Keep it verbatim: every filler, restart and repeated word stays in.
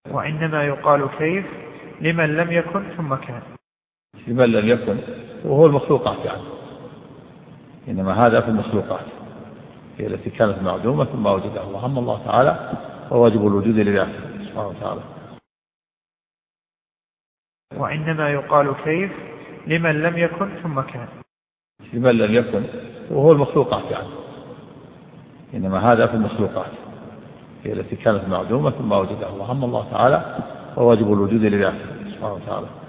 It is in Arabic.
وإنما يقال كيف لمن لم يكن ثم كان. لمن لم يكن وهو المخلوقات يعني، إنما هذا في المخلوقات هي التي كانت معدومة ثم وجدها الله. أما الله تعالى فواجب الوجود لذاته سبحانه وتعالى. وإنما يقال كيف لمن لم يكن ثم كان. لمن لم يكن وهو المخلوقات يعني، إنما هذا في المخلوقات هي التي كانت معدومة ثم وجدها الله. أما الله تعالى فواجب الوجود لذاته سبحانه وتعالى.